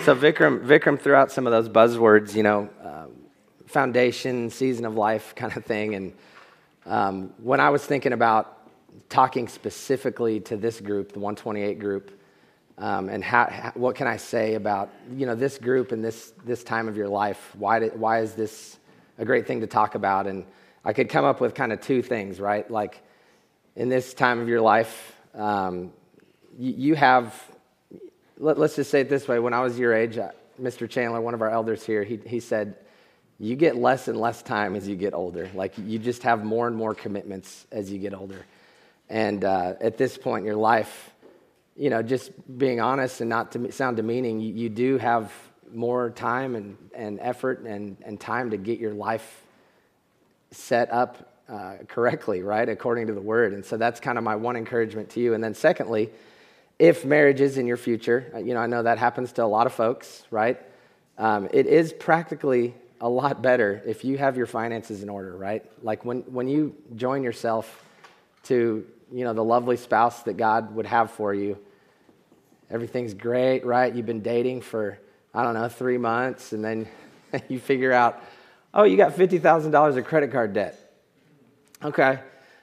So Vikram threw out some of those buzzwords, foundation, season of life kind of thing. And when I was thinking about talking specifically to this group, the 128 group, and what can I say about this group and this time of your life? Why is this a great thing to talk about? And I could come up with kind of two things, right? Like in this time of your life, you have. Let's just say it this way. When I was your age, Mr. Chandler, one of our elders here, he said, you get less and less time as you get older. Like you just have more and more commitments as you get older. And at this point in your life, just being honest and not to sound demeaning, you do have more time and effort and time to get your life set up correctly, right, according to the Word. And so that's kind of my one encouragement to you. And then secondly, if marriage is in your future, I know that happens to a lot of folks, right? It is practically a lot better if you have your finances in order, right? Like when you join yourself to, the lovely spouse that God would have for you, everything's great, right? You've been dating for, 3 months, and then you figure out, oh, you got $50,000 of credit card debt. Okay.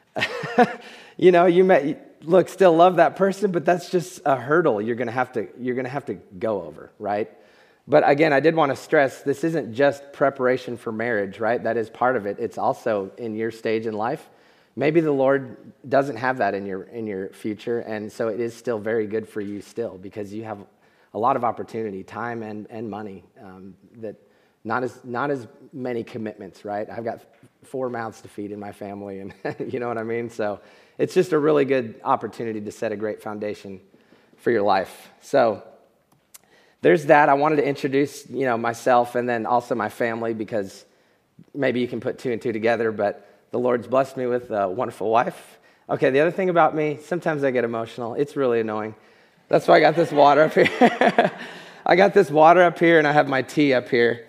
Still love that person, but that's just a hurdle you're gonna have to go over, right? But again, I did want to stress this isn't just preparation for marriage, right? That is part of it. It's also in your stage in life. Maybe the Lord doesn't have that in your future, and so it is still very good for you still because you have a lot of opportunity, time and money that not as many commitments, right? I've got 4 mouths to feed in my family, and you know what I mean? So it's just a really good opportunity to set a great foundation for your life. So there's that. I wanted to introduce, myself and then also my family because maybe you can put 2 and 2 together, but the Lord's blessed me with a wonderful wife. Okay, the other thing about me, sometimes I get emotional. It's really annoying. That's why I got this water up here. I got this water up here and I have my tea up here.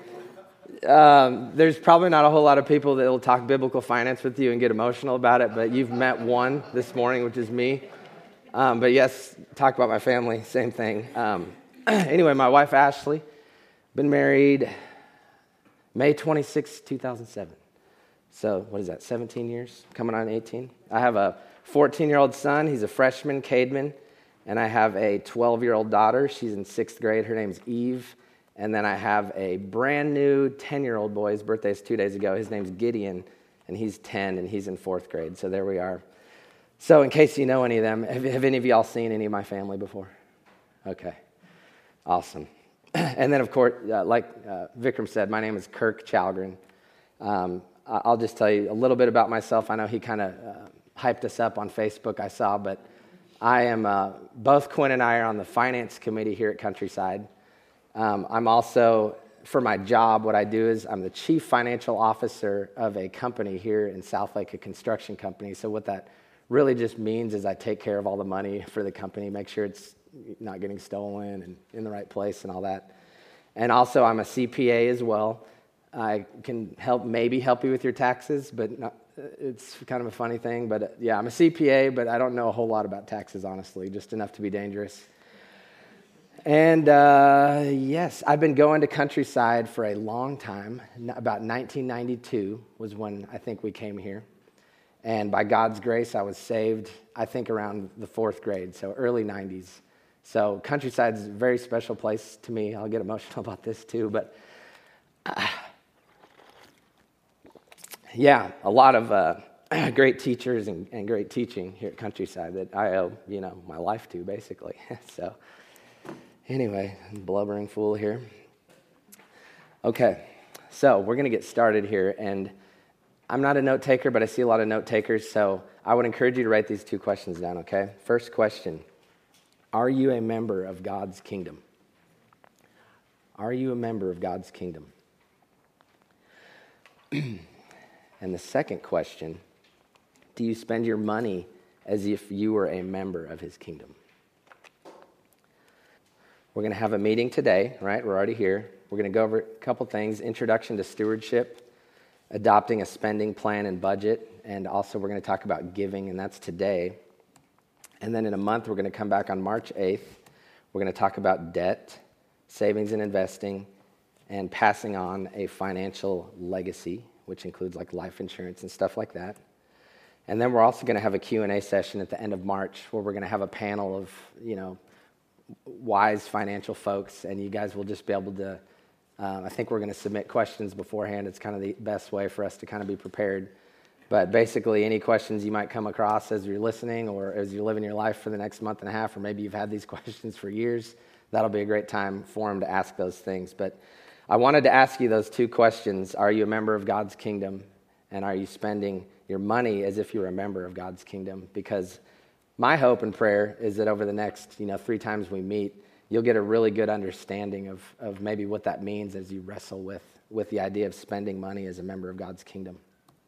There's probably not a whole lot of people that will talk biblical finance with you and get emotional about it, but you've met one this morning, which is me. But yes, talk about my family, same thing. Anyway, my wife, Ashley, been married May 26, 2007. So what is that, 17 years, coming on 18? I have a 14-year-old son. He's a freshman, Cademan, and I have a 12-year-old daughter. She's in 6th grade. Her name's Eve. And then I have a brand new 10-year-old boy. His birthday is 2 days ago. His name's Gideon, and he's 10, and he's in 4th grade. So there we are. So in case you know any of them, have any of y'all seen any of my family before? Okay. Awesome. And then, of course, like Vikram said, my name is Kirk Chalgren. I'll just tell you a little bit about myself. I know he kind of hyped us up on Facebook, I saw, but I am, both Quinn and I are on the finance committee here at Countryside. I'm also, for my job, what I do is I'm the chief financial officer of a company here in Southlake, a construction company. So what that really just means is I take care of all the money for the company, make sure it's not getting stolen and in the right place and all that. And also I'm a CPA as well. I can maybe help you with your taxes, but it's kind of a funny thing. But yeah, I'm a CPA, but I don't know a whole lot about taxes, honestly, just enough to be dangerous. And yes, I've been going to Countryside for a long time. About 1992 was when I think we came here. And by God's grace, I was saved, I think, around the 4th grade, so early 90s. So Countryside's a very special place to me. I'll get emotional about this too, but yeah, a lot of great teachers and great teaching here at Countryside that I owe, my life to, basically. So anyway, blubbering fool here. Okay, so we're going to get started here, and I'm not a note taker, but I see a lot of note takers, so I would encourage you to write these 2 questions down, okay? First question, are you a member of God's kingdom? Are you a member of God's kingdom? And the second question, do you spend your money as if you were a member of his kingdom? We're going to have a meeting today, right? We're already here. We're going to go over a couple things, introduction to stewardship, adopting a spending plan and budget, and also we're going to talk about giving, and that's today. And then in a month, we're going to come back on March 8th. We're going to talk about debt, savings and investing, and passing on a financial legacy, which includes like life insurance and stuff like that. And then we're also going to have a Q&A session at the end of March where we're going to have a panel of, wise financial folks, and you guys will just be able to, I think we're going to submit questions beforehand. It's kind of the best way for us to kind of be prepared. But basically, any questions you might come across as you're listening or as you're living your life for the next month and a half, or maybe you've had these questions for years, that'll be a great time for them to ask those things. But I wanted to ask you those two questions. Are you a member of God's kingdom? And are you spending your money as if you're a member of God's kingdom? Because my hope and prayer is that over the next, 3 times we meet, you'll get a really good understanding of maybe what that means as you wrestle with the idea of spending money as a member of God's kingdom.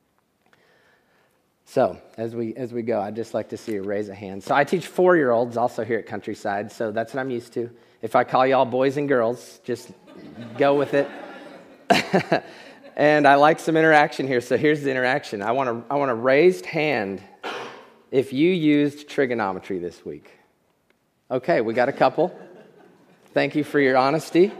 So as we go, I'd just like to see you raise a hand. So I teach 4-year-olds also here at Countryside, so that's what I'm used to. If I call y'all boys and girls, just go with it. And I like some interaction here, so here's the interaction. I want a raised hand if you used trigonometry this week. Okay, we got a couple. Thank you for your honesty.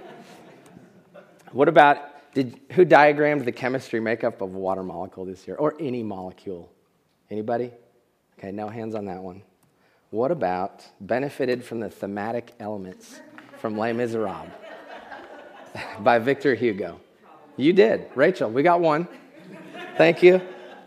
What about, who diagrammed the chemistry makeup of a water molecule this year, or any molecule? Anybody? Okay, no hands on that one. What about benefited from the thematic elements from Les Miserables by Victor Hugo? You did. Rachel, we got one. Thank you.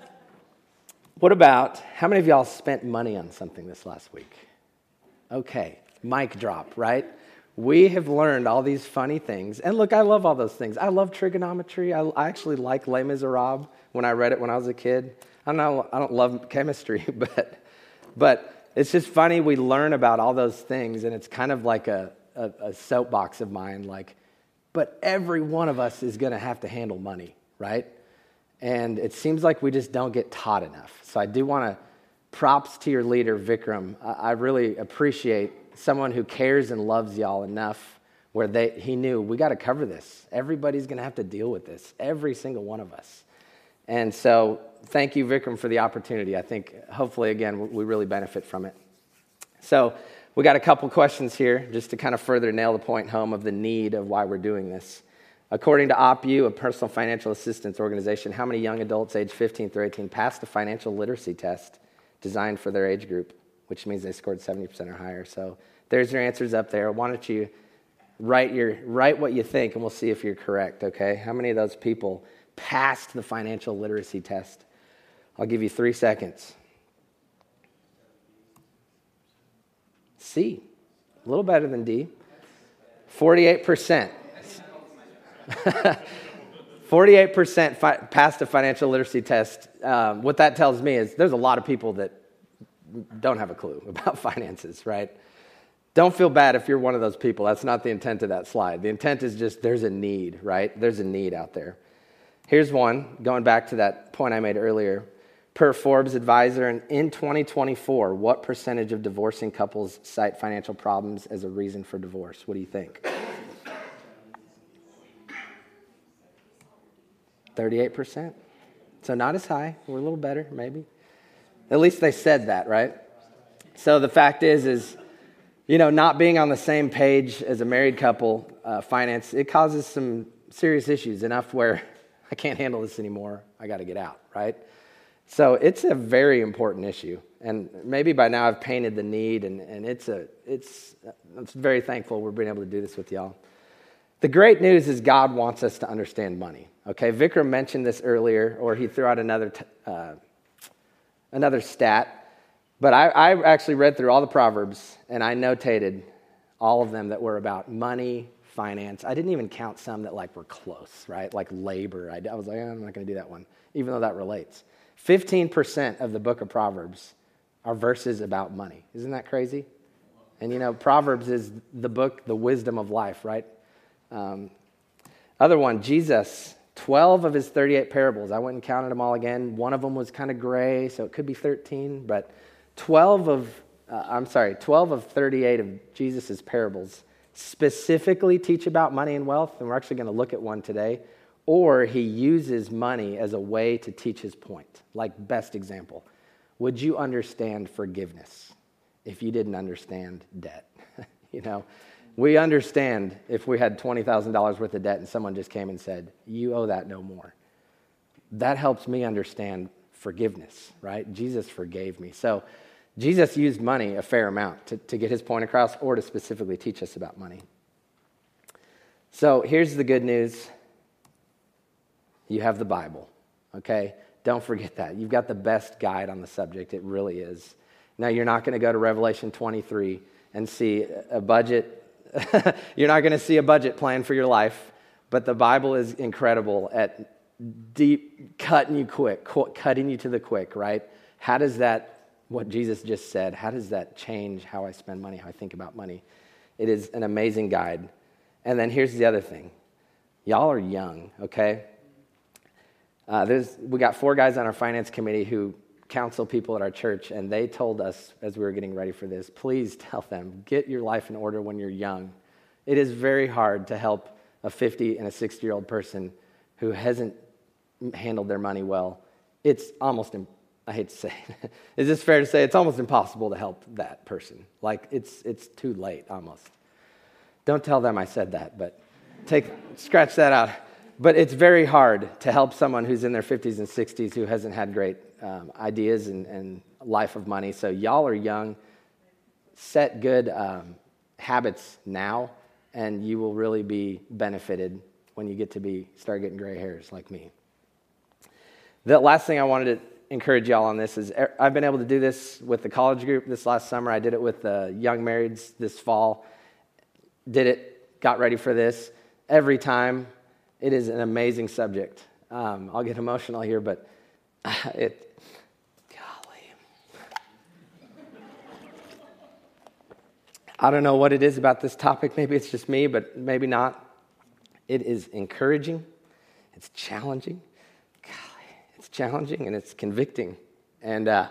What about, how many of y'all spent money on something this last week? Okay, mic drop, right? We have learned all these funny things. And look, I love all those things. I love trigonometry. I actually like Les Miserables when I read it when I was a kid. I don't love chemistry, but it's just funny we learn about all those things, and it's kind of like a soapbox of mine, but every one of us is going to have to handle money, right? And it seems like we just don't get taught enough. So I do want to, props to your leader, Vikram. I really appreciate someone who cares and loves y'all enough where he knew, we got to cover this. Everybody's going to have to deal with this, every single one of us. And so thank you, Vikram, for the opportunity. I think hopefully, again, we really benefit from it. So we got a couple questions here just to kind of further nail the point home of the need of why we're doing this. According to OPU, a personal financial assistance organization, how many young adults aged 15 through 18 passed the financial literacy test designed for their age group, which means they scored 70% or higher? So there's your answers up there. Why don't you write what you think, and we'll see if you're correct, okay? How many of those people passed the financial literacy test? I'll give you 3 seconds. C, a little better than D. 48%. 48% passed the financial literacy test. What that tells me is there's a lot of people that don't have a clue about finances, right? Don't feel bad if you're one of those people. That's not the intent of that slide. The intent is just there's a need, right? There's a need out there. Here's one, going back to that point I made earlier. Per Forbes Advisor, in 2024, what percentage of divorcing couples cite financial problems as a reason for divorce? What do you think? 38%. So not as high. We're a little better, maybe. At least they said that, right? So the fact is, not being on the same page as a married couple, finance, it causes some serious issues, enough where I can't handle this anymore. I got to get out, right? So it's a very important issue, and maybe by now I've painted the need, and I'm very thankful we're being able to do this with y'all. The great news is God wants us to understand money. Okay, Vikram mentioned this earlier, or he threw out another stat, but I actually read through all the Proverbs, and I notated all of them that were about money, finance. I didn't even count some that were close, right? Like labor. I was like, I'm not going to do that one, even though that relates. 15% of the book of Proverbs are verses about money. Isn't that crazy? And Proverbs is the book, the wisdom of life, right? Other one, Jesus, 12 of his 38 parables. I went and counted them all again. One of them was kind of gray, so it could be 13, but 12 of 38 of Jesus' parables specifically teach about money and wealth, and we're actually going to look at one today. Or he uses money as a way to teach his point. Like, best example, would you understand forgiveness if you didn't understand debt? We understand if we had $20,000 worth of debt and someone just came and said, you owe that no more. That helps me understand forgiveness, right? Jesus forgave me. So Jesus used money a fair amount to get his point across or to specifically teach us about money. So here's the good news. You have the Bible, okay? Don't forget that. You've got the best guide on the subject. It really is. Now, you're not going to go to Revelation 23 and see a budget. You're not going to see a budget plan for your life, but the Bible is incredible at deep cutting you to the quick, right? How does that, what Jesus just said, how does that change how I spend money, how I think about money? It is an amazing guide. And then here's the other thing. Y'all are young, okay? We got 4 guys on our finance committee who counsel people at our church, and they told us as we were getting ready for this, please tell them, get your life in order when you're young. It is very hard to help a 50 and a 60-year-old person who hasn't handled their money well. It's almost, I hate to say it, is this fair to say it's almost impossible to help that person? Like, it's too late almost. Don't tell them I said that, but scratch that out. But it's very hard to help someone who's in their 50s and 60s who hasn't had great ideas and life of money. So y'all are young. Set good habits now, and you will really be benefited when you get to start getting gray hairs like me. The last thing I wanted to encourage y'all on this is I've been able to do this with the college group this last summer. I did it with the young marrieds this fall. Got ready for this. Every time, it is an amazing subject. I'll get emotional here, but golly. I don't know what it is about this topic. Maybe it's just me, but maybe not. It is encouraging. It's challenging. Golly, it's challenging and it's convicting. And I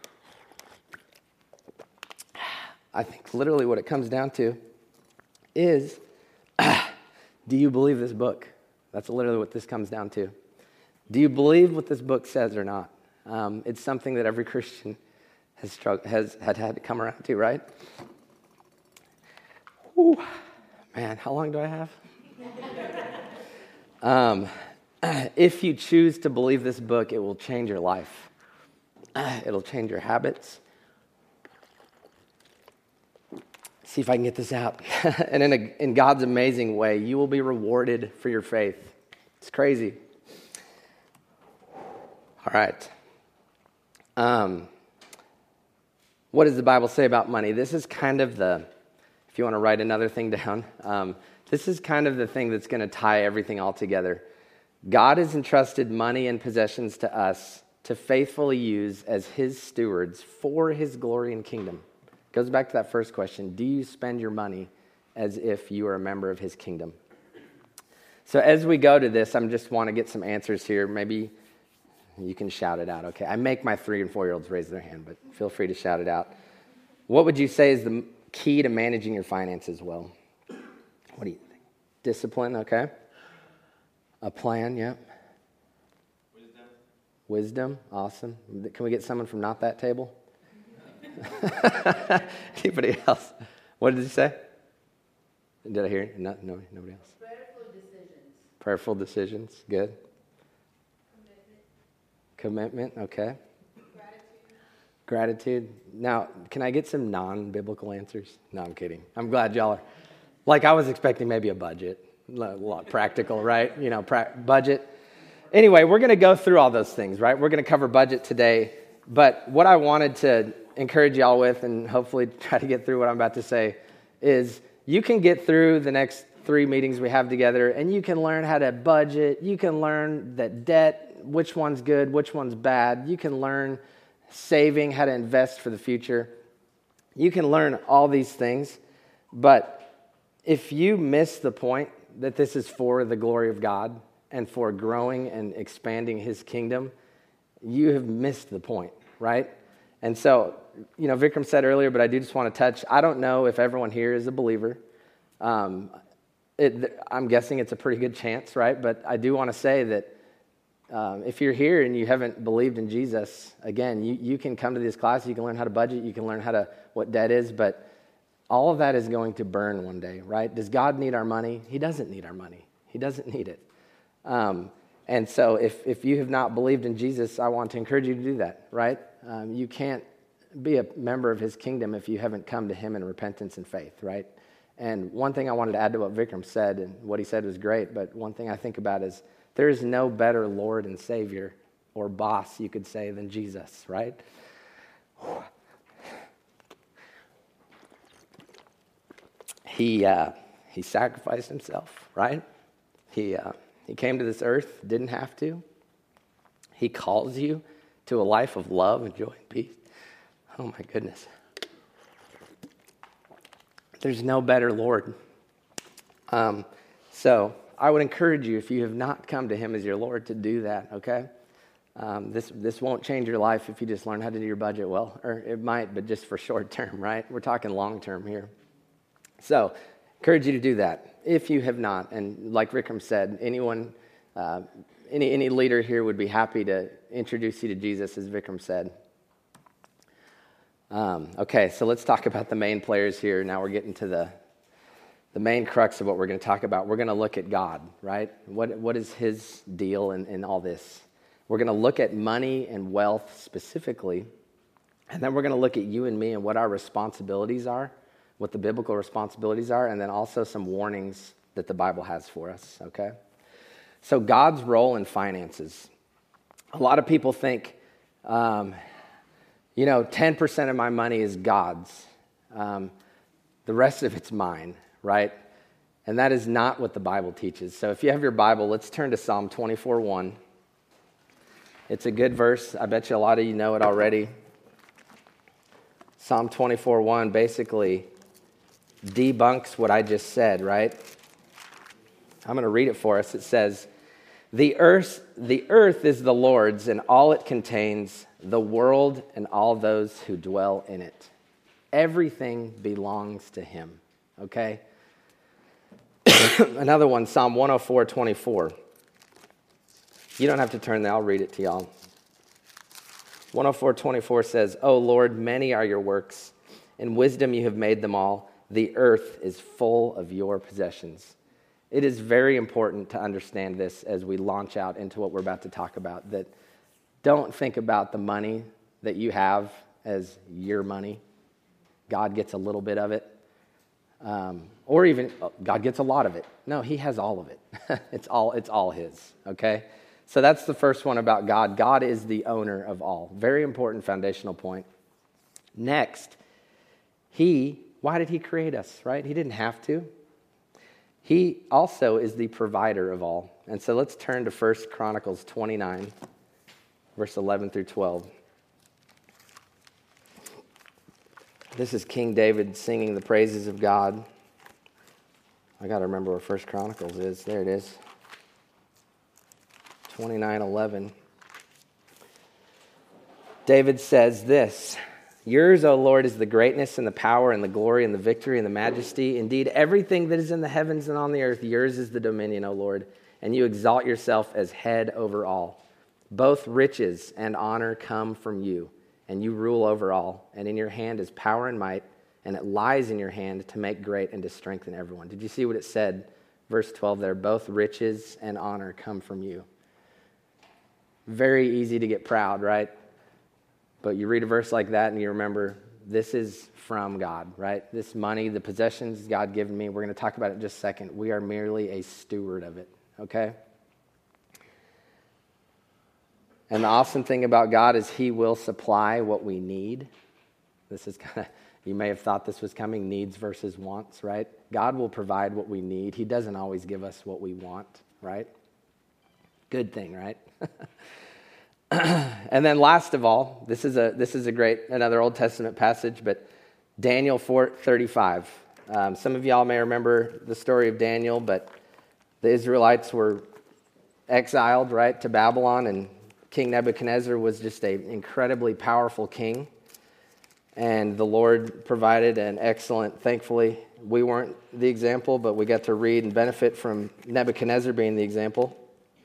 think literally what it comes down to is, do you believe this book? That's literally what this comes down to. Do you believe what this book says or not? It's something that every Christian has had to come around to, right? Whew. Man, how long do I have? If you choose to believe this book, it will change your life. It'll change your habits. See if I can get this out. And in God's amazing way, you will be rewarded for your faith. It's crazy. All right. What does the Bible say about money? This is kind of if you want to write another thing down, this is kind of the thing that's going to tie everything all together. God has entrusted money and possessions to us to faithfully use as his stewards for his glory and kingdom. Goes back to that first question. Do you spend your money as if you are a member of his kingdom? So as we go to this, I just want to get some answers here. Maybe you can shout it out, okay? I make my 3 and 4-year-olds raise their hand, but feel free to shout it out. What would you say is the key to managing your finances well? What do you think? Discipline, okay? A plan, yeah. Wisdom, awesome. Can we get someone from not that table? Anybody else? What did you say? Did I hear it? No, nobody else. Prayerful decisions. Good. Commitment. Okay. Gratitude. Now, can I get some non-biblical answers? No, I'm kidding. I'm glad y'all are. Like, I was expecting maybe a budget. A lot practical, right? Budget. Anyway, we're going to go through all those things, right? We're going to cover budget today. But what I wanted to encourage y'all with, and hopefully try to get through what I'm about to say, is you can get through the next 3 meetings we have together, and you can learn how to budget. You can learn that debt, which one's good, which one's bad. You can learn saving, how to invest for the future. You can learn all these things, but if you miss the point that this is for the glory of God and for growing and expanding his kingdom, you have missed the point, right? And so, Vikram said earlier, but I do just want to touch, I don't know if everyone here is a believer. I'm guessing it's a pretty good chance, right? But I do want to say that if you're here and you haven't believed in Jesus, again, you can come to this class, you can learn how to budget, you can learn what debt is, but all of that is going to burn one day, right? Does God need our money? He doesn't need our money. He doesn't need it. And so if you have not believed in Jesus, I want to encourage you to do that, right? You can't be a member of his kingdom if you haven't come to him in repentance and faith, right? And one thing I wanted to add to what Vikram said, and what he said was great, but one thing I think about is there is no better Lord and Savior or boss, you could say, than Jesus, right? He sacrificed himself, right? He came to this earth, didn't have to. He calls you to a life of love and joy and peace. Oh my goodness. There's no better Lord. So I would encourage you, if you have not come to him as your Lord, to do that, okay? This won't change your life if you just learn how to do your budget well, or it might, but just for short term, right? We're talking long term here. So encourage you to do that if you have not. And like Vikram said, anyone, any leader here would be happy to introduce you to Jesus, as Vikram said. Okay, so let's talk about the main players here. Now we're getting to the main crux of what we're going to talk about. We're going to look at God, right? What is his deal in all this? We're going to look at money and wealth specifically, and then we're going to look at you and me and what our responsibilities are, what the biblical responsibilities are, and then also some warnings that the Bible has for us, okay? So God's role in finances. A lot of people think, 10% of my money is God's. The rest of it's mine, right? And that is not what the Bible teaches. So if you have your Bible, let's turn to Psalm 24:1. It's a good verse. I bet you a lot of you know it already. Psalm 24:1 basically debunks what I just said, right? I'm going to read it for us. It says, The earth is the Lord's and all it contains, the world and all those who dwell in it. Everything belongs to him, okay? Another one, Psalm 104:24. You don't have to turn there, I'll read it to y'all. 104:24 says, O Lord, many are your works. In wisdom you have made them all. The earth is full of your possessions. It is very important to understand this as we launch out into what we're about to talk about, that don't think about the money that you have as your money. God gets a little bit of it. Or even God gets a lot of it. No, he has all of it. It's all his, okay? So that's the first one about God. God is the owner of all. Very important foundational point. Next, why did he create us, right? He didn't have to. He also is the provider of all. And so let's turn to 1 Chronicles 29, verse 11 through 12. This is King David singing the praises of God. I got to remember where 1 Chronicles is. There it is. 29:11. David says this, Yours, O Lord, is the greatness and the power and the glory and the victory and the majesty. Indeed, everything that is in the heavens and on the earth, yours is the dominion, O Lord, and you exalt yourself as head over all. Both riches and honor come from you, and you rule over all. And in your hand is power and might, and it lies in your hand to make great and to strengthen everyone. Did you see what it said? Verse 12 there, both riches and honor come from you. Very easy to get proud, right? But you read a verse like that and you remember this is from God, right? This money, the possessions God given me, we're going to talk about it in just a second. We are merely a steward of it, okay? And the awesome thing about God is he will supply what we need. This is kind of, you may have thought this was coming, needs versus wants, right? God will provide what we need. He doesn't always give us what we want, right? Good thing, right? And then last of all, this is a great, another Old Testament passage, but Daniel 4:35. Some of y'all may remember the story of Daniel, but the Israelites were exiled, right, to Babylon, and King Nebuchadnezzar was just an incredibly powerful king, and the Lord provided an excellent, thankfully, we weren't the example, but we got to read and benefit from Nebuchadnezzar being the example.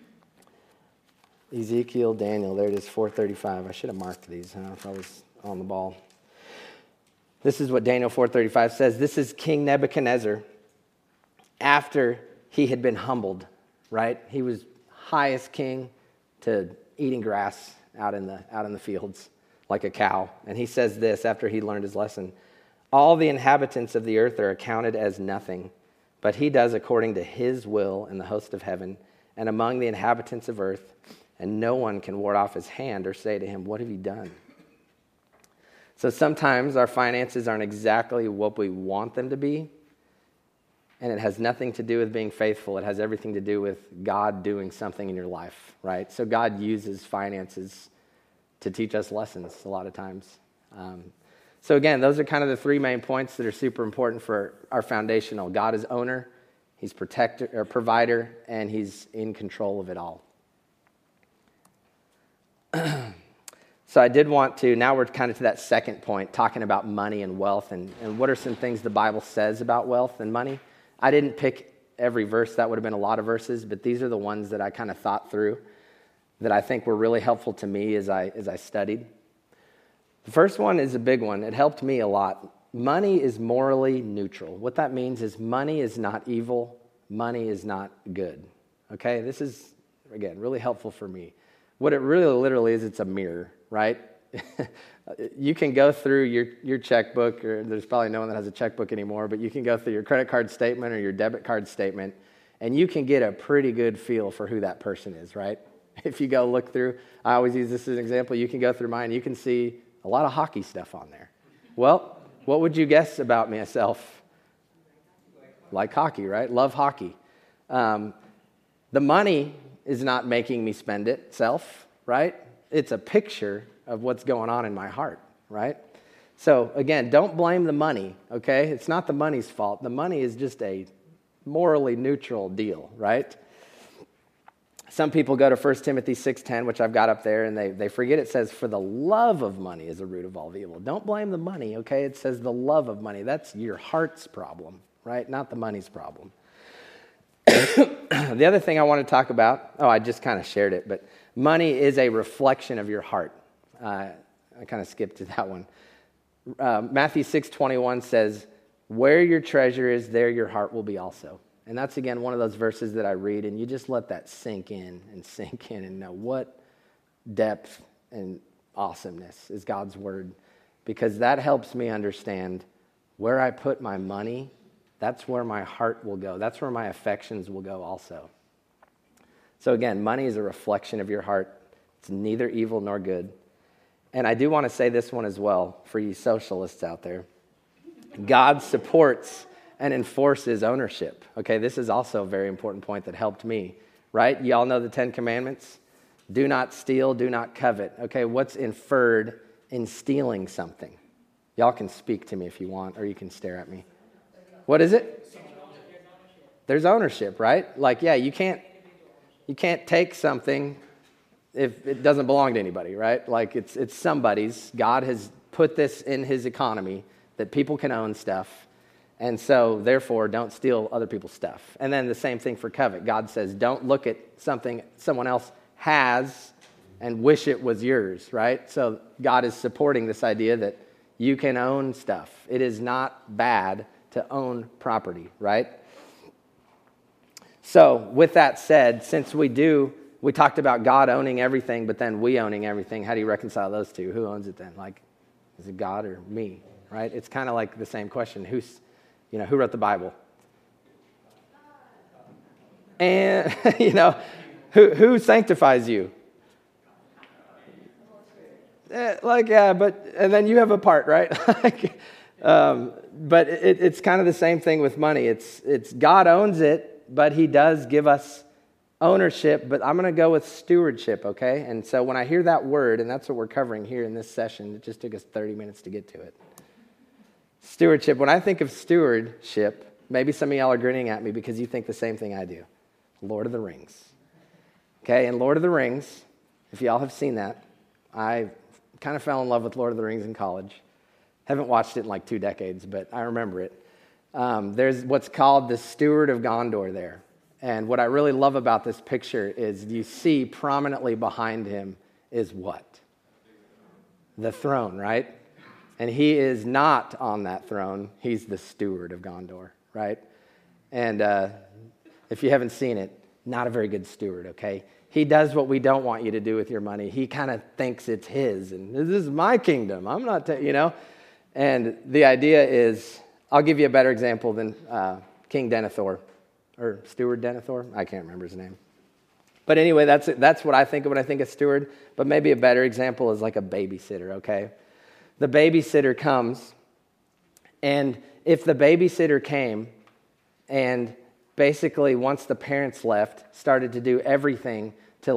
Ezekiel, Daniel, there it is, 4:35. I should have marked these, if I was on the ball. This is what Daniel 4:35 says. This is King Nebuchadnezzar after he had been humbled, right? He was highest king to eating grass out in the fields like a cow. And he says this after he learned his lesson. All the inhabitants of the earth are accounted as nothing, but he does according to his will in the host of heaven and among the inhabitants of earth, and no one can ward off his hand or say to him, what have you done? So sometimes our finances aren't exactly what we want them to be, and it has nothing to do with being faithful. It has everything to do with God doing something in your life, right? So God uses finances to teach us lessons a lot of times. So again, those are kind of the three main points that are super important for our foundational. God is owner, he's protector or provider, and he's in control of it all. So I did want to, now we're kind of to that second point, talking about money and wealth, and what are some things the Bible says about wealth and money. I didn't pick every verse. That would have been a lot of verses, but these are the ones that I kind of thought through that I think were really helpful to me as I studied. The first one is a big one. It helped me a lot. Money is morally neutral. What that means is money is not evil. Money is not good. Okay? This is, again, really helpful for me. What it really literally is, it's a mirror, right? You can go through your checkbook, or there's probably no one that has a checkbook anymore, but you can go through your credit card statement or your debit card statement, and you can get a pretty good feel for who that person is, right? If you go look through, I always use this as an example, you can go through mine, you can see a lot of hockey stuff on there. Well, what would you guess about myself? Like hockey, right? Love hockey. The money is not making me spend it itself, right? It's a picture of what's going on in my heart, right? So again, don't blame the money, okay? It's not the money's fault. The money is just a morally neutral deal, right? Some people go to 1 Timothy 6:10, which I've got up there, and they forget it says, for the love of money is the root of all evil. Don't blame the money, okay? It says the love of money. That's your heart's problem, right? Not the money's problem. The other thing I want to talk about, I just kind of shared it, but money is a reflection of your heart. I kind of skipped to that one. Matthew 6:21 says, where your treasure is, there your heart will be also. And that's, again, one of those verses that I read, and you just let that sink in and know what depth and awesomeness is God's word, because that helps me understand where I put my money, that's where my heart will go. That's where my affections will go also. So again, money is a reflection of your heart. It's neither evil nor good. And I do want to say this one as well for you socialists out there. God supports and enforces ownership. Okay, this is also a very important point that helped me, right? Y'all know the 10 Commandments? Do not steal, do not covet. Okay, what's inferred in stealing something? Y'all can speak to me if you want, or you can stare at me. What is it? There's ownership, right? Like, yeah, you can't take something if it doesn't belong to anybody, right? Like it's somebody's. God has put this in his economy that people can own stuff. And so, therefore, don't steal other people's stuff. And then the same thing for covet. God says, don't look at something someone else has and wish it was yours, right? So God is supporting this idea that you can own stuff. It is not bad to own property, right? So with that said, since we talked about God owning everything, but then we owning everything, how do you reconcile those two? Who owns it then? Like, is it God or me, right? It's kind of like the same question. Who wrote the Bible? And, who sanctifies you? And then you have a part, right? But it's kind of the same thing with money. It's God owns it, but he does give us ownership, but I'm going to go with stewardship, okay? And so when I hear that word, and that's what we're covering here in this session, it just took us 30 minutes to get to it. Stewardship. When I think of stewardship, maybe some of y'all are grinning at me because you think the same thing I do. Lord of the Rings. Okay, and Lord of the Rings, if y'all have seen that, I kind of fell in love with Lord of the Rings in college. Haven't watched it in like 2 decades, but I remember it. There's what's called the Steward of Gondor there. And what I really love about this picture is you see prominently behind him is what? The throne, right? And he is not on that throne. He's the steward of Gondor, right? And if you haven't seen it, not a very good steward, okay? He does what we don't want you to do with your money. He kind of thinks it's his, and this is my kingdom. I'm not, And the idea is, I'll give you a better example than King Denethor, or Steward Denethor. I can't remember his name. But anyway, that's what I think of when I think of steward. But maybe a better example is like a babysitter, okay? The babysitter comes, and if the babysitter came and basically, once the parents left, started to do everything to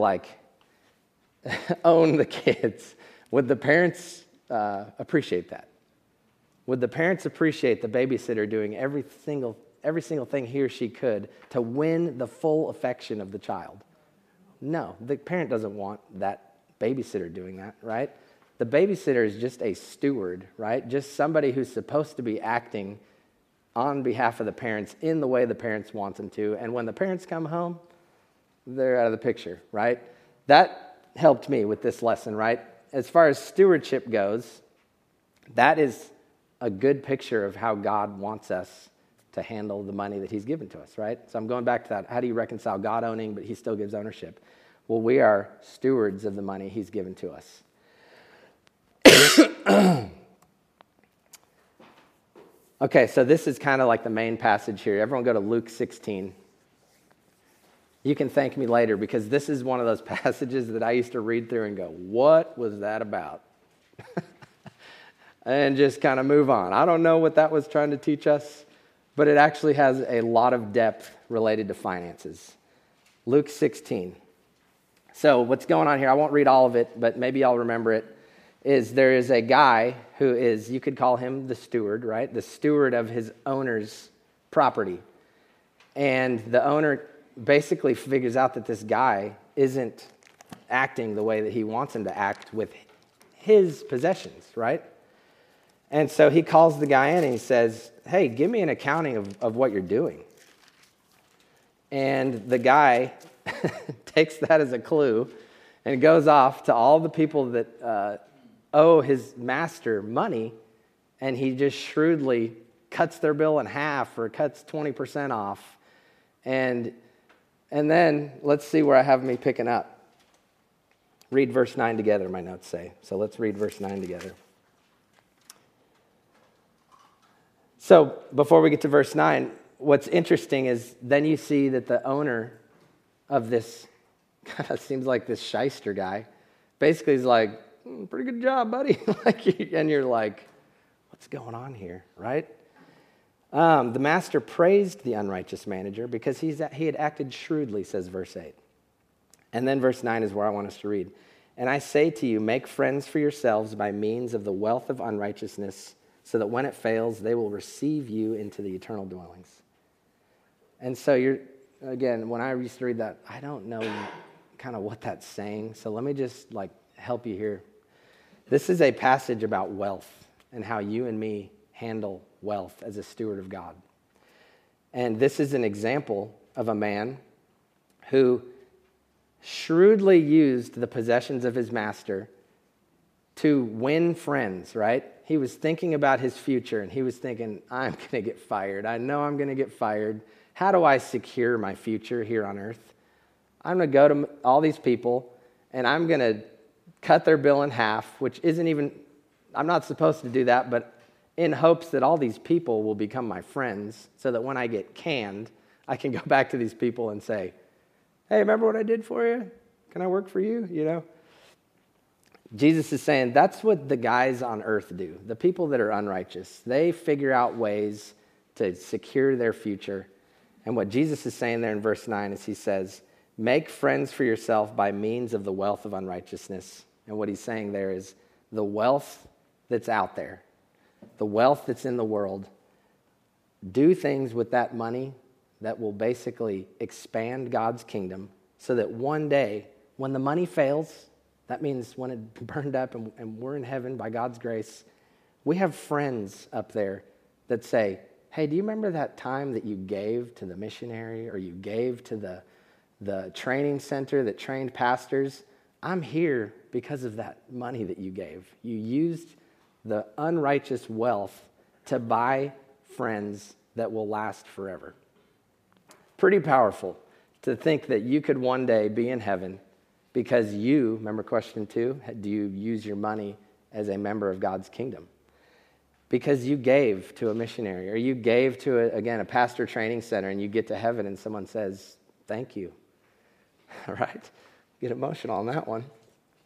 own the kids, would the parents appreciate that? Would the parents appreciate the babysitter doing every single thing he or she could to win the full affection of the child? No, the parent doesn't want that babysitter doing that, right? The babysitter is just a steward, right? Just somebody who's supposed to be acting on behalf of the parents in the way the parents want them to. And when the parents come home, they're out of the picture, right? That helped me with this lesson, right? As far as stewardship goes, that is a good picture of how God wants us to handle the money that he's given to us, right? So I'm going back to that. How do you reconcile God owning, but he still gives ownership? Well, we are stewards of the money he's given to us. Okay, so this is kind of like the main passage here. Everyone go to Luke 16. You can thank me later because this is one of those passages that I used to read through and go, what was that about? And just kind of move on. I don't know what that was trying to teach us, but it actually has a lot of depth related to finances. Luke 16. So what's going on here, I won't read all of it, but maybe I'll remember it, is there is a guy who is, you could call him the steward, right? The steward of his owner's property. And the owner basically figures out that this guy isn't acting the way that he wants him to act with his possessions, right? And so he calls the guy in and he says, hey, give me an accounting of what you're doing. And the guy takes that as a clue and goes off to all the people that owe his master money, and he just shrewdly cuts their bill in half or cuts 20% off. And then let's see where I have me picking up. Read verse 9 together, my notes say. So let's read verse 9 together. So before we get to verse 9, what's interesting is then you see that the owner of this kind of seems like this shyster guy basically is like, pretty good job, buddy. And you're like, what's going on here, right? The master praised the unrighteous manager because he had acted shrewdly, says verse 8. And then verse 9 is where I want us to read. And I say to you, make friends for yourselves by means of the wealth of unrighteousness, so that when it fails, they will receive you into the eternal dwellings. And so again, when I used to read that, I don't know kind of what that's saying. So let me just help you here. This is a passage about wealth and how you and me handle wealth as a steward of God. And this is an example of a man who shrewdly used the possessions of his master to win friends, right? He was thinking about his future, and he was thinking, I'm going to get fired. I know I'm going to get fired. How do I secure my future here on earth? I'm going to go to all these people, and I'm going to cut their bill in half, which isn't even, I'm not supposed to do that, but in hopes that all these people will become my friends so that when I get canned, I can go back to these people and say, hey, remember what I did for you? Can I work for you? Jesus is saying that's what the guys on earth do. The people that are unrighteous, they figure out ways to secure their future. And what Jesus is saying there in verse 9 is he says, make friends for yourself by means of the wealth of unrighteousness. And what he's saying there is the wealth that's out there, the wealth that's in the world, do things with that money that will basically expand God's kingdom so that one day when the money fails, that means when it burned up and we're in heaven by God's grace, we have friends up there that say, hey, do you remember that time that you gave to the missionary or you gave to the training center that trained pastors? I'm here because of that money that you gave. You used the unrighteous wealth to buy friends that will last forever. Pretty powerful to think that you could one day be in heaven because you, remember question 2, do you use your money as a member of God's kingdom? Because you gave to a missionary, or you gave to, a pastor training center, and you get to heaven and someone says, thank you. All right? Get emotional on that one.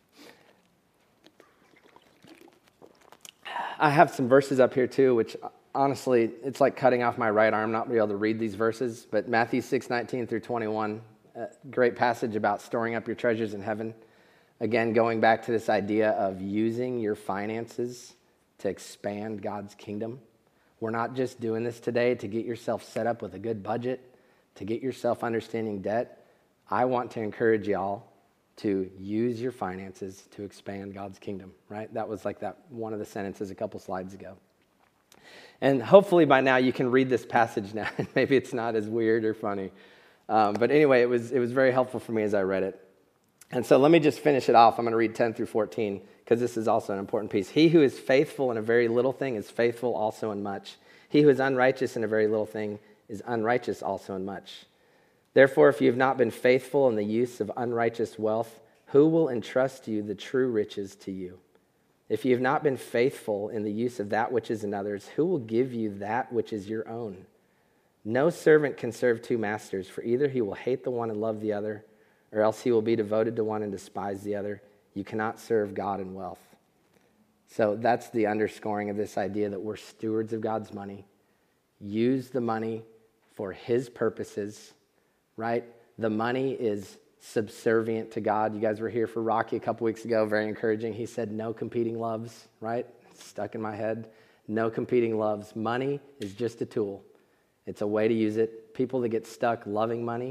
I have some verses up here too, which honestly, it's like cutting off my right arm not to be able to read these verses. But Matthew 6:19 through 21, great passage about storing up your treasures in heaven. Again, going back to this idea of using your finances to expand God's kingdom. We're not just doing this today to get yourself set up with a good budget, to get yourself understanding debt. I want to encourage y'all to use your finances to expand God's kingdom, right? That was like that one of the sentences a couple slides ago. And hopefully by now you can read this passage now. Maybe it's not as weird or funny. But anyway, it was very helpful for me as I read it. And so let me just finish it off. I'm going to read 10 through 14 because this is also an important piece. He who is faithful in a very little thing is faithful also in much. He who is unrighteous in a very little thing is unrighteous also in much. Therefore, if you have not been faithful in the use of unrighteous wealth, who will entrust you the true riches to you? If you have not been faithful in the use of that which is another's, who will give you that which is your own? No servant can serve two masters, for either he will hate the one and love the other, or else he will be devoted to one and despise the other. You cannot serve God and wealth. So that's the underscoring of this idea that we're stewards of God's money. Use the money for his purposes, right? The money is subservient to God. You guys were here for Rocky a couple weeks ago, very encouraging. He said, no competing loves, right? Stuck in my head. No competing loves. Money is just a tool. It's a way to use it. People that get stuck loving money,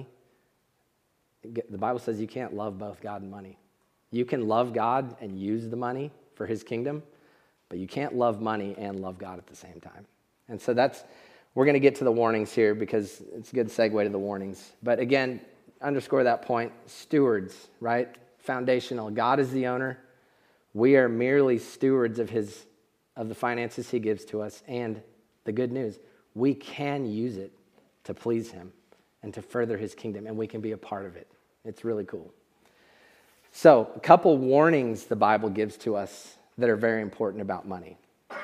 the Bible says you can't love both God and money. You can love God and use the money for his kingdom, but you can't love money and love God at the same time. And so we're going to get to the warnings here because it's a good segue to the warnings. But again, underscore that point, stewards, right? Foundational. God is the owner. We are merely stewards of the finances he gives to us. And the good news, we can use it to please him and to further his kingdom, and we can be a part of it. It's really cool. So, a couple warnings the Bible gives to us that are very important about money.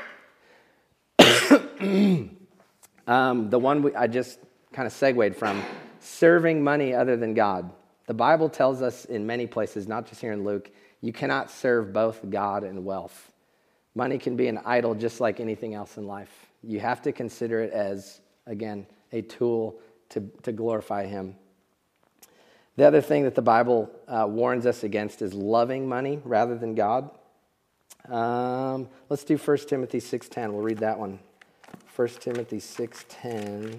The one I just kind of segued from, serving money other than God. The Bible tells us in many places, not just here in Luke, you cannot serve both God and wealth. Money can be an idol just like anything else in life. You have to consider it as, again, a tool to glorify him. The other thing that the Bible warns us against is loving money rather than God. Let's do 1 Timothy 6:10. We'll read that one. 1 Timothy 6:10.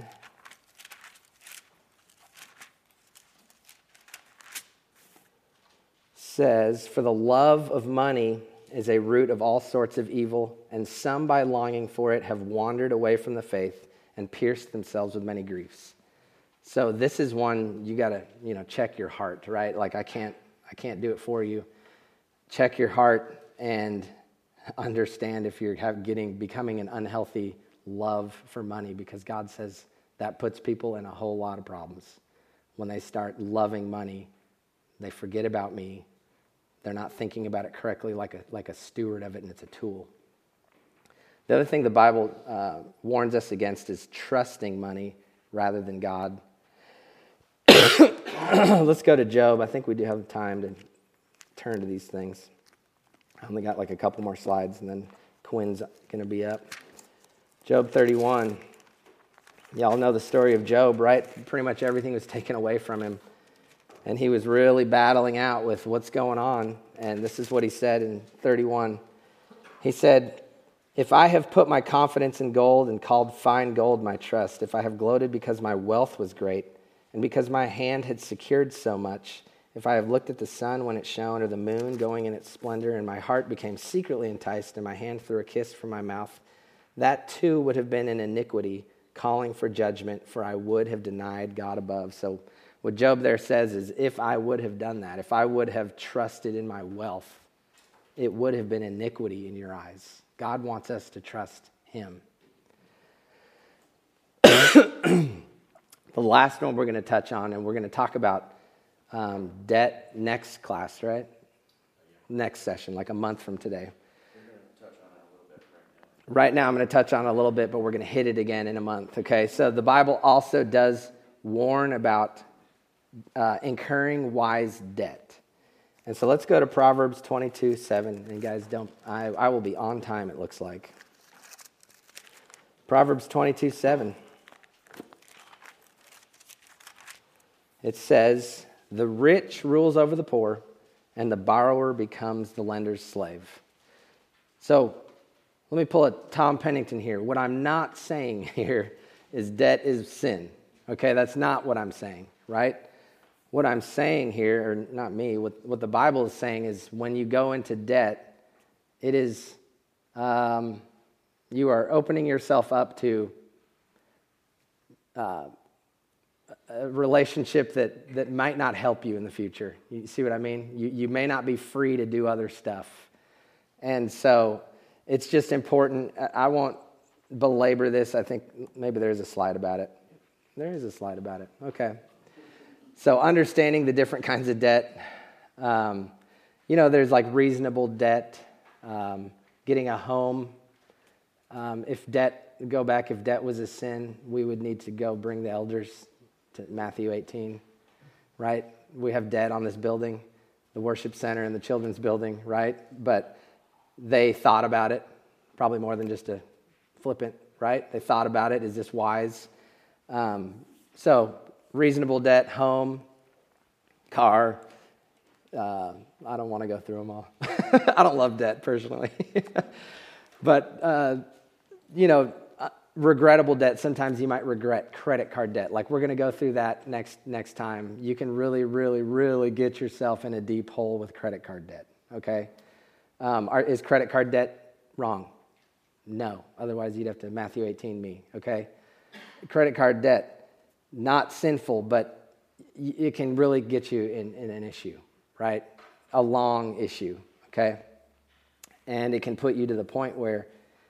Says, for the love of money is a root of all sorts of evil, and some by longing for it have wandered away from the faith and pierced themselves with many griefs. So this is one you got to, check your heart, right? Like I can't do it for you. Check your heart and understand if you're becoming an unhealthy love for money, because God says that puts people in a whole lot of problems. When they start loving money, they forget about me. They're not thinking about it correctly like a steward of it, and it's a tool. The other thing the Bible warns us against is trusting money rather than God. Let's go to Job. I think we do have time to turn to these things. I only got like a couple more slides, and then Quinn's going to be up. Job 31. Y'all know the story of Job, right? Pretty much everything was taken away from him. And he was really battling out with what's going on. And this is what he said in 31. He said, if I have put my confidence in gold and called fine gold my trust, if I have gloated because my wealth was great, and because my hand had secured so much, if I have looked at the sun when it shone, or the moon going in its splendor, and my heart became secretly enticed, and my hand threw a kiss from my mouth, that too would have been an iniquity, calling for judgment, for I would have denied God above. So what Job there says is, if I would have done that, if I would have trusted in my wealth, it would have been iniquity in your eyes. God wants us to trust him. The last one we're going to touch on, and we're going to talk about debt next class, right? Next session, like a month from today. We're going to touch on it a little bit right now. Right now I'm going to touch on it a little bit, but we're going to hit it again in a month, okay? So the Bible also does warn about incurring wise debt. And so let's go to Proverbs 22:7. And guys, I will be on time, it looks like. Proverbs 22:7. It says, "The rich rules over the poor, and the borrower becomes the lender's slave." So let me pull a Tom Pennington here. What I'm not saying here is debt is sin. Okay, that's not what I'm saying, right? What I'm saying here, or not me, what the Bible is saying is when you go into debt, it is, you are opening yourself up to a relationship that might not help you in the future. You see what I mean? You may not be free to do other stuff. And so it's just important. I won't belabor this. I think maybe there's a slide about it. There is a slide about it. Okay. So understanding the different kinds of debt. There's like reasonable debt, getting a home. If debt was a sin, we would need to go bring the elders to Matthew 18, right? We have debt on this building, the worship center and the children's building, right? But they thought about it, probably more than just a flippant, right? They thought about it. Is this wise? So reasonable debt, home, car. I don't want to go through them all. I don't love debt personally. But, regrettable debt, sometimes you might regret credit card debt. Like we're going to go through that next time. You can really, really, really get yourself in a deep hole with credit card debt, okay? Is credit card debt wrong? No. Otherwise, you'd have to Matthew 18 me, okay? Credit card debt, not sinful, but it can really get you in an issue, right? A long issue, okay? And it can put you to the point where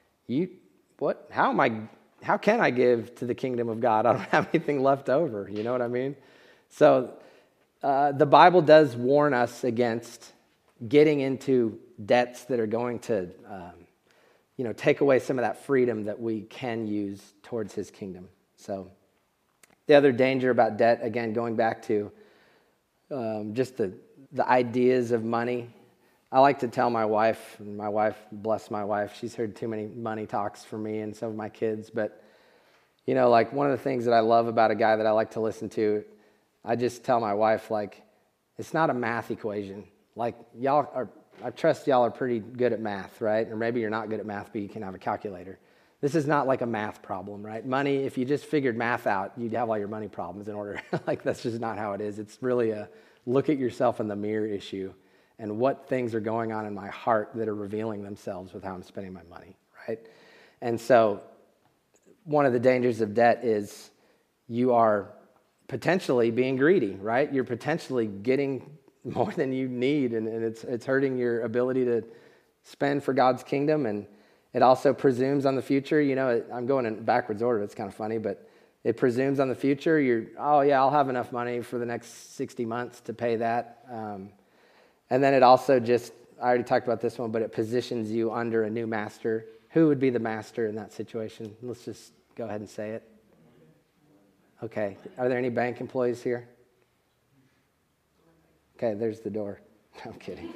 how can I give to the kingdom of God? I don't have anything left over. You know what I mean? So the Bible does warn us against getting into debts that are going to, take away some of that freedom that we can use towards his kingdom. So the other danger about debt, again, going back to just the ideas of money. I like to tell my wife, bless my wife, she's heard too many money talks from me and some of my kids, but, one of the things that I love about a guy that I like to listen to, I just tell my wife, it's not a math equation. I trust y'all are pretty good at math, right? Or maybe you're not good at math, but you can have a calculator. This is not like a math problem, right? Money, if you just figured math out, you'd have all your money problems in order. That's just not how it is. It's really a look at yourself in the mirror issue. And what things are going on in my heart that are revealing themselves with how I'm spending my money, right? And so one of the dangers of debt is you are potentially being greedy, right? You're potentially getting more than you need, and it's hurting your ability to spend for God's kingdom, and it also presumes on the future. I'm going in backwards order. It's kind of funny, but it presumes on the future. I'll have enough money for the next 60 months to pay that. And then it also I already talked about this one, but it positions you under a new master. Who would be the master in that situation? Let's just go ahead and say it. Okay. Are there any bank employees here? Okay, there's the door. I'm kidding.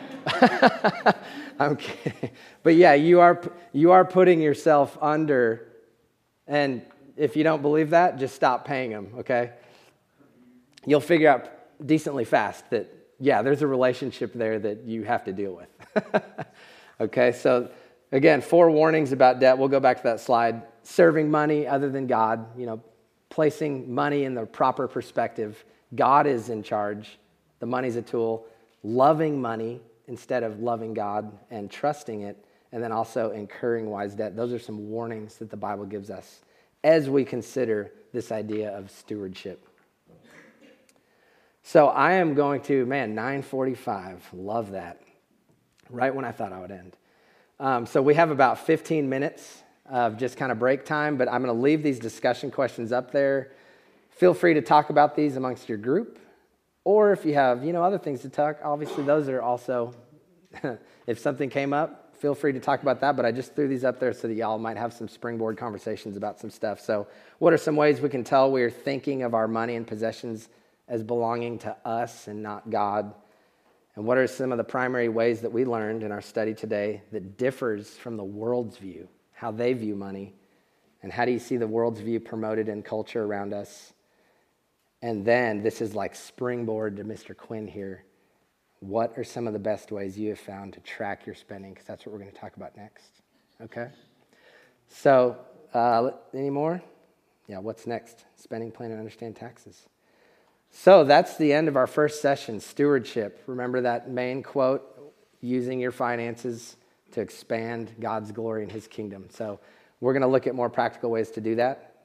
I'm kidding. But yeah, you are putting yourself under, and if you don't believe that, just stop paying them, okay? You'll figure out decently fast that there's a relationship there that you have to deal with. Okay, so again, 4 warnings about debt. We'll go back to that slide. Serving money other than God, placing money in the proper perspective. God is in charge. The money's a tool. Loving money instead of loving God and trusting it. And then also incurring wise debt. Those are some warnings that the Bible gives us as we consider this idea of stewardship. So I am going to, 9:45, love that. Right when I thought I would end. So we have about 15 minutes of just kind of break time, but I'm going to leave these discussion questions up there. Feel free to talk about these amongst your group, or if you have, other things to talk, obviously those are also, if something came up, feel free to talk about that, but I just threw these up there so that y'all might have some springboard conversations about some stuff. So what are some ways we can tell we're thinking of our money and possessions as belonging to us and not God? And what are some of the primary ways that we learned in our study today that differs from the world's view, how they view money? And how do you see the world's view promoted in culture around us? And then, this is like springboard to Mr. Quinn here. What are some of the best ways you have found to track your spending? Because that's what we're going to talk about next. Okay? So, any more? Yeah, what's next? Spending, plan, and understand taxes. So that's the end of our first session, stewardship. Remember that main quote, using your finances to expand God's glory and his kingdom. So we're going to look at more practical ways to do that.